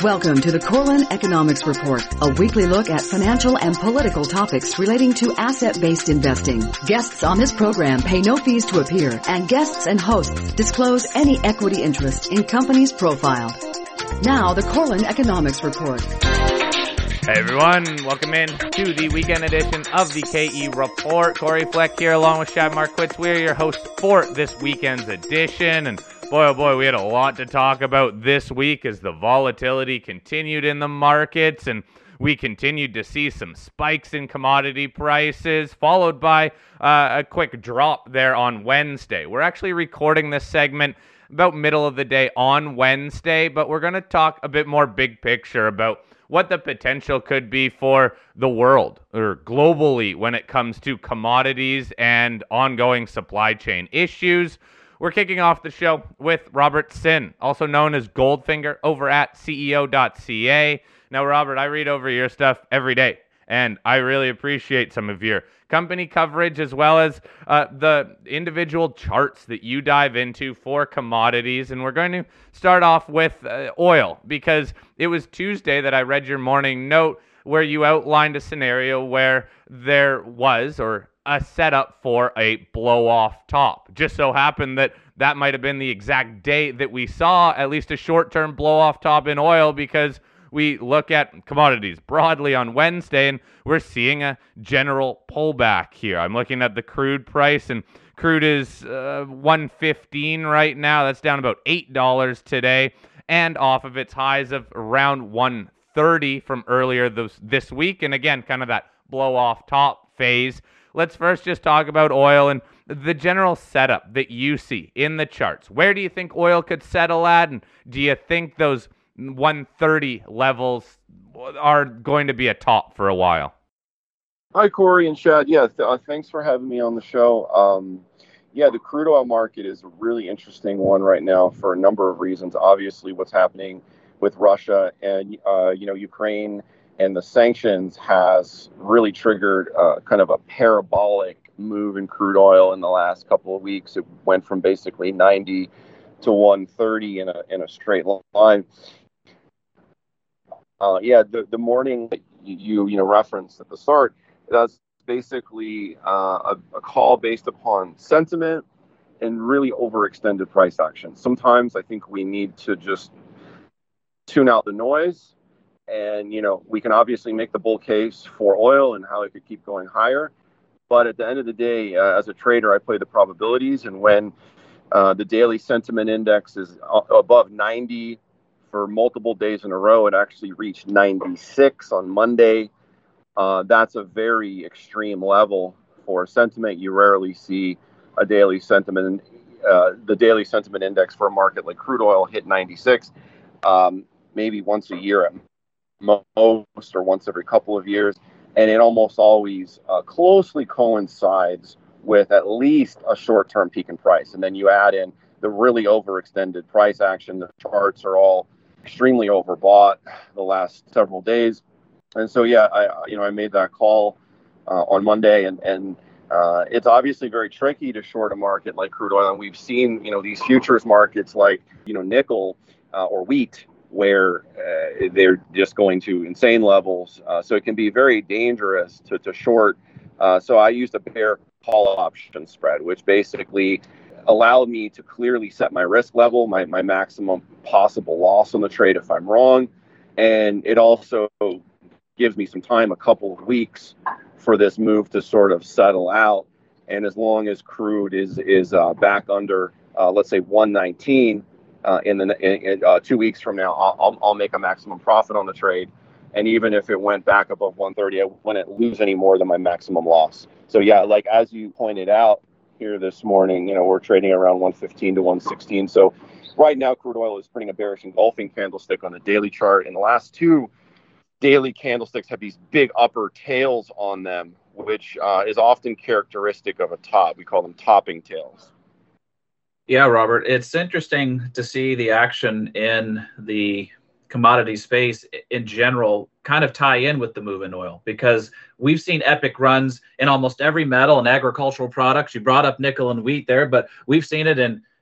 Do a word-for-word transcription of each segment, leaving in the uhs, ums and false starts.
Welcome to the Corlin Economics Report, a weekly look at financial and political topics relating to asset-based investing. Guests on this program pay no fees to appear, and guests and hosts disclose any equity interest in companies profiled. Now, the Corlin Economics Report. Hey everyone, welcome in to the weekend edition of the K E Report. Corey Fleck here along with Shad Marquitz. We're your hosts for this weekend's edition, and boy, oh boy, we had a lot to talk about this week as the volatility continued in the markets, and we continued to see some spikes in commodity prices, followed by uh, a quick drop there on Wednesday. We're actually recording this segment about middle of the day on Wednesday, but we're going to talk a bit more big picture about what the potential could be for the world or globally when it comes to commodities and ongoing supply chain issues. We're kicking off the show with Robert Sin, also known as Goldfinger, over at C E O dot C A. Now, Robert, I read over your stuff every day, and I really appreciate some of your company coverage as well as uh, the individual charts that you dive into for commodities. And we're going to start off with uh, oil, because it was Tuesday that I read your morning note where you outlined a scenario where there was or a setup for a blow-off top. Just so happened that that might have been the exact day that we saw at least a short-term blow-off top in oil, because we look at commodities broadly on Wednesday, and we're seeing a general pullback here. I'm looking at the crude price, and crude is uh, one fifteen right now. That's down about eight dollars today, and off of its highs of around one thirty from earlier this, this week. And again, kind of that blow-off top phase. Let's first just talk about oil and the general setup that you see in the charts. Where do you think oil could settle at, and do you think those one thirty levels are going to be a top for a while? Hi, Corey and Shad. Yeah, th- uh, thanks for having me on the show. Um, yeah, the crude oil market is a really interesting one right now for a number of reasons. Obviously, what's happening with Russia and uh, you know Ukraine and the sanctions has really triggered uh, kind of a parabolic move in crude oil in the last couple of weeks. It went from basically ninety to one thirty in a in a straight line. Uh, yeah, the, the morning that you you know referenced at the start, that's basically uh, a, a call based upon sentiment and really overextended price action. Sometimes I think we need to just tune out the noise, and you know we can obviously make the bull case for oil and how it could keep going higher. But at the end of the day, uh, as a trader, I play the probabilities, and when uh, the daily sentiment index is above ninety for multiple days in a row, it actually reached ninety-six on Monday. Uh, that's a very extreme level for sentiment. You rarely see a daily sentiment, uh, the daily sentiment index for a market like crude oil hit ninety-six, um, maybe once a year at most, or once every couple of years. And it almost always uh, closely coincides with at least a short-term peak in price. And then you add in the really overextended price action. The charts are all extremely overbought the last several days. And so, yeah, I, you know, I made that call uh, on Monday, and, and uh, it's obviously very tricky to short a market like crude oil. And we've seen, you know, these futures markets like, you know, nickel uh, or wheat, where uh, they're just going to insane levels. Uh, so it can be very dangerous to, to short. Uh, so I used a bear call option spread, which basically allowed me to clearly set my risk level, my, my maximum possible loss on the trade if I'm wrong. And it also gives me some time, a couple of weeks, for this move to sort of settle out. And as long as crude is is uh, back under, uh, let's say, one nineteen uh, in the in, in, uh, two weeks from now, I'll, I'll make a maximum profit on the trade. And even if it went back above one thirty, I wouldn't lose any more than my maximum loss. So yeah, like as you pointed out here this morning, you know, we're trading around one fifteen to one sixteen. So right now, crude oil is putting a bearish engulfing candlestick on the daily chart. And the last two daily candlesticks have these big upper tails on them, which uh, is often characteristic of a top. We call them topping tails. Yeah, Robert, it's interesting to see the action in the commodity space in general kind of tie in with the move in oil, because we've seen epic runs in almost every metal and agricultural products. You brought up nickel and wheat there, but we've seen it in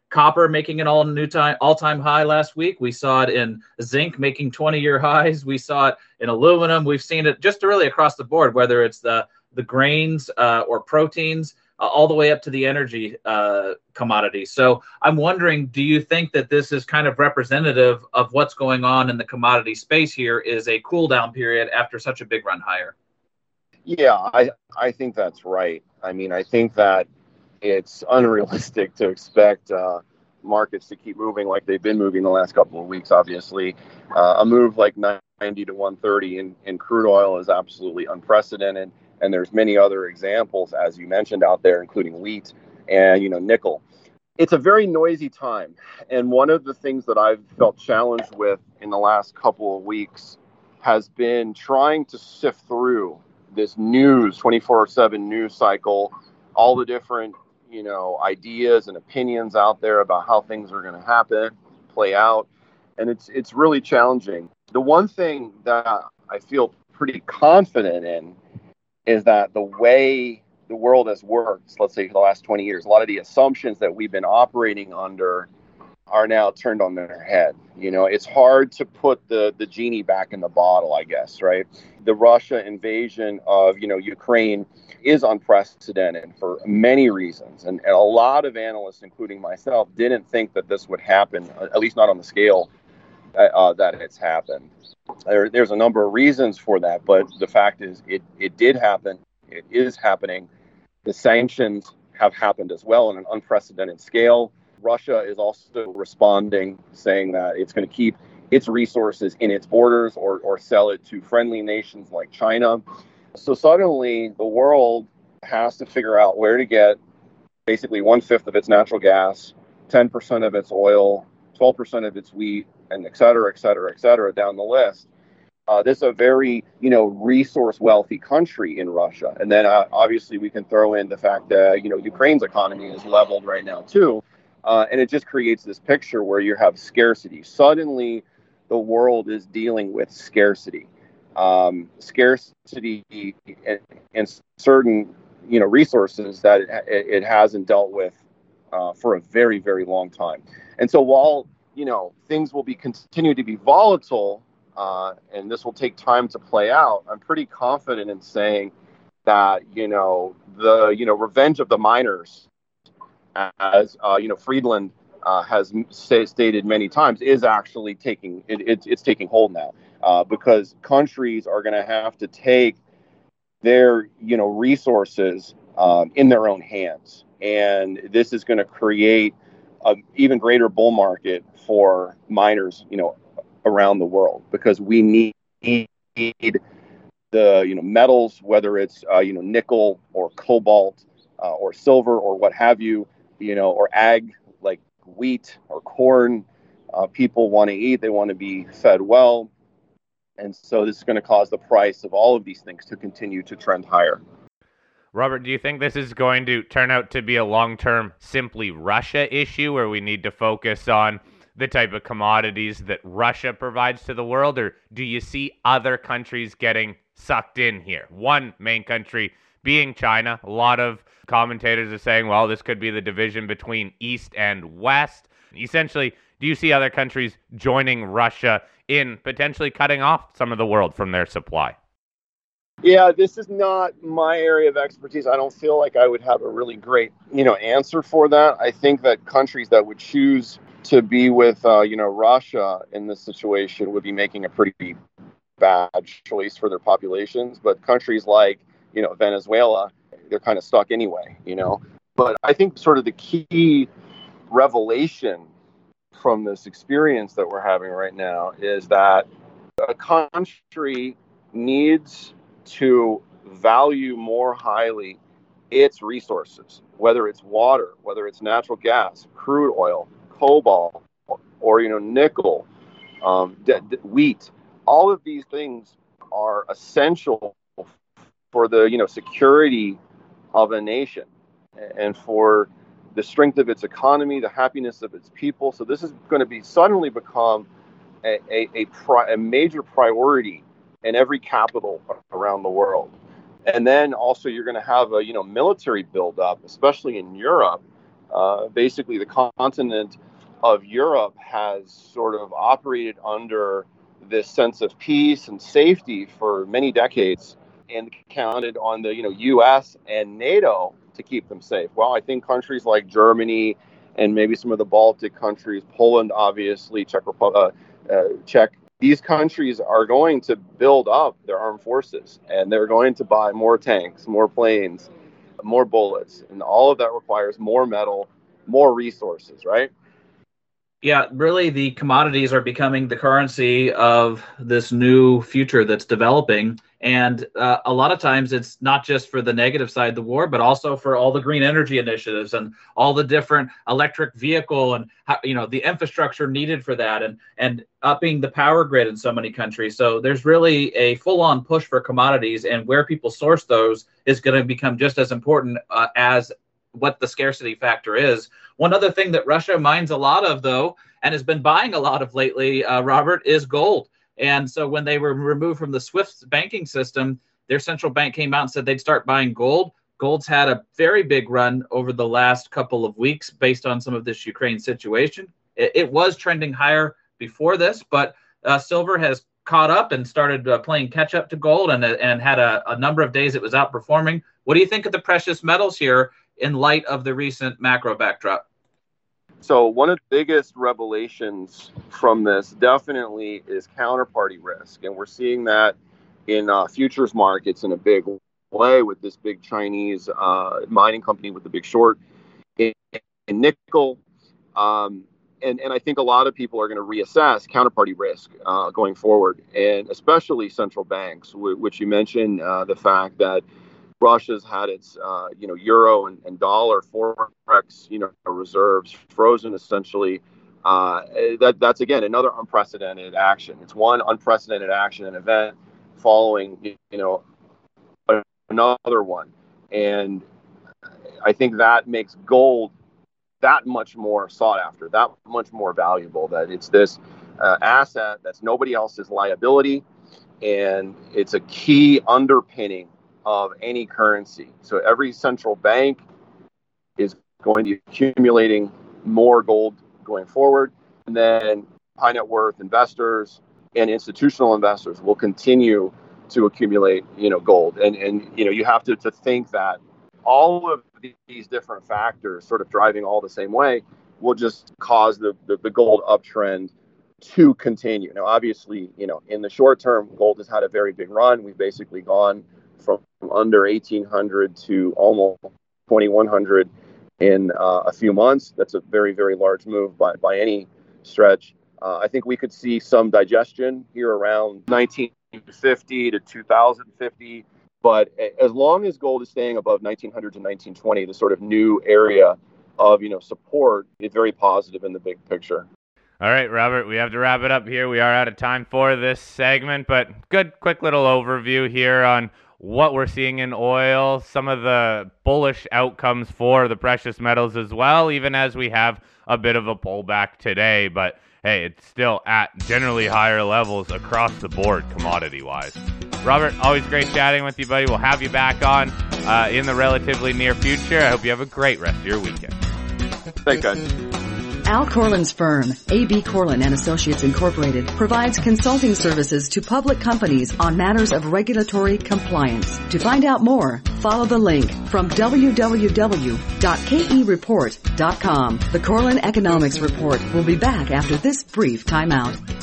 copper making an all new time all time high last week. We saw it in zinc making twenty year highs. We saw it in aluminum. We've seen it just really across the board, whether it's the the grains uh, or proteins, uh, all the way up to the energy uh, commodities. So I'm wondering, do you think that this is kind of representative of what's going on in the commodity space here, is a cool down period after such a big run higher? Yeah, I, I think that's right. I mean, I think that it's unrealistic to expect uh, markets to keep moving like they've been moving the last couple of weeks, obviously. Uh, a move like ninety to one thirty in, in crude oil is absolutely unprecedented. And there's many other examples, as you mentioned, out there, including wheat and, you know, nickel. It's a very noisy time. And one of the things that I've felt challenged with in the last couple of weeks has been trying to sift through this news, twenty-four seven news cycle, all the different, you know, ideas and opinions out there about how things are going to happen, play out. And it's it's really challenging. The one thing that I feel pretty confident in is that the way the world has worked, let's say for the last twenty years, a lot of the assumptions that we've been operating under are now turned on their head. You know, it's hard to put the, the genie back in the bottle, I guess, right? The Russia invasion of, you know, Ukraine is unprecedented for many reasons. And, and a lot of analysts, including myself, didn't think that this would happen, at least not on the scale uh, that it's happened. There, there's a number of reasons for that, but the fact is it, it did happen. It is happening. The sanctions have happened as well on an unprecedented scale. Russia is also responding, saying that it's going to keep its resources in its borders or, or sell it to friendly nations like China. So suddenly the world has to figure out where to get basically one-fifth of its natural gas, ten percent of its oil, twelve percent of its wheat, and et cetera, et cetera, et cetera, down the list. Uh, this is a very, you know, resource-wealthy country in Russia. And then uh, obviously we can throw in the fact that, you know, Ukraine's economy is leveled right now too. Uh, and it just creates this picture where you have scarcity. Suddenly, the world is dealing with scarcity. Um, scarcity in, in certain, you know, resources that it, it hasn't dealt with uh, for a very, very long time. And so while, you know, things will be continue to be volatile, uh, and this will take time to play out, I'm pretty confident in saying that, you know, the, you know, revenge of the miners, as uh, you know, Friedland uh, has say, stated many times, is actually taking it, it, it's taking hold now, uh, because countries are going to have to take their, you know, resources um, in their own hands, and this is going to create an even greater bull market for miners, you know, around the world, because we need the, you know, metals, whether it's uh, you know, nickel or cobalt uh, or silver or what have you. You know, or ag like wheat or corn. Uh, people want to eat. They want to be fed well. And so this is going to cause the price of all of these things to continue to trend higher. Robert, do you think this is going to turn out to be a long-term simply Russia issue, where we need to focus on the type of commodities that Russia provides to the world? Or do you see other countries getting sucked in here? One main country being China. A lot of commentators are saying, well, this could be the division between East and West. Essentially, do you see other countries joining Russia in potentially cutting off some of the world from their supply? Yeah, this is not my area of expertise. I don't feel like I would have a really great, you know, answer for that. I think that countries that would choose to be with, uh, you know, Russia in this situation would be making a pretty bad choice for their populations. But countries like, you know, Venezuela, they're kind of stuck anyway, you know. But I think sort of the key revelation from this experience that we're having right now is that a country needs to value more highly its resources, whether it's water, whether it's natural gas, crude oil, cobalt, or, you know, nickel, um, d- d- wheat. All of these things are essential for the, you know, security of a nation and for the strength of its economy, the happiness of its people. So this is going to be suddenly become a a, a, pri- a major priority in every capital around the world. And then also you're going to have a, you know, military buildup, especially in Europe, Uh, basically, the continent of Europe has sort of operated under this sense of peace and safety for many decades and counted on the you know U S and NATO to keep them safe. Well, I think countries like Germany and maybe some of the Baltic countries, Poland, obviously, Czech Republic, uh, uh, Czech, these countries are going to build up their armed forces, and they're going to buy more tanks, more planes, more bullets, and all of that requires more metal, more resources, right? Yeah, really, the commodities are becoming the currency of this new future that's developing. And uh, a lot of times it's not just for the negative side of the war, but also for all the green energy initiatives and all the different electric vehicle and, you know, the infrastructure needed for that, and, and upping the power grid in so many countries. So there's really a full-on push for commodities, and where people source those is going to become just as important uh, as what the scarcity factor is. One other thing that Russia mines a lot of, though, and has been buying a lot of lately, uh, Robert, is gold. And so when they were removed from the SWIFT banking system, their central bank came out and said they'd start buying gold. Gold's had a very big run over the last couple of weeks based on some of this Ukraine situation. It, it was trending higher before this, but uh, silver has caught up and started uh, playing catch up to gold, and, and had a, a number of days it was outperforming. What do you think of the precious metals here in light of the recent macro backdrop? So one of the biggest revelations from this definitely is counterparty risk. And we're seeing that in uh, futures markets in a big way with this big Chinese uh, mining company with the big short in, in nickel. Um, and, and I think a lot of people are going to reassess counterparty risk uh, going forward, and especially central banks, w- which you mentioned uh, the fact that Russia's had its, uh, you know, euro and, and dollar forex, you know, reserves frozen essentially. Uh, that that's again another unprecedented action. It's one unprecedented action, an event following, you know, another one, and I think that makes gold that much more sought after, that much more valuable. That it's this uh, asset that's nobody else's liability, and it's a key underpinning of any currency. So every central bank is going to be accumulating more gold going forward. And then high net worth investors and institutional investors will continue to accumulate, you know, gold. And, and you know, you have to, to think that all of these different factors sort of driving all the same way will just cause the, the, the gold uptrend to continue. Now, obviously, you know, in the short term, gold has had a very big run. We've basically gone from under eighteen hundred to almost twenty-one hundred in uh, a few months. That's a very, very large move by, by any stretch. Uh, I think we could see some digestion here around nineteen fifty to two thousand fifty. But as long as gold is staying above nineteen hundred to nineteen twenty, the sort of new area of, you know, support, it's very positive in the big picture. All right, Robert, we have to wrap it up here. We are out of time for this segment, but good, quick little overview here on what we're seeing in oil, some of the bullish outcomes for the precious metals as well, even as we have a bit of a pullback today. But hey, it's still at generally higher levels across the board commodity-wise. Robert, always great chatting with you, buddy. We'll have you back on uh, in the relatively near future. I hope you have a great rest of your weekend. Thanks, guys. Al Corlin's firm, A B Corlin and Associates Incorporated, provides consulting services to public companies on matters of regulatory compliance. To find out more, follow the link from w w w dot k e report dot com. The Corlin Economics Report will be back after this brief timeout.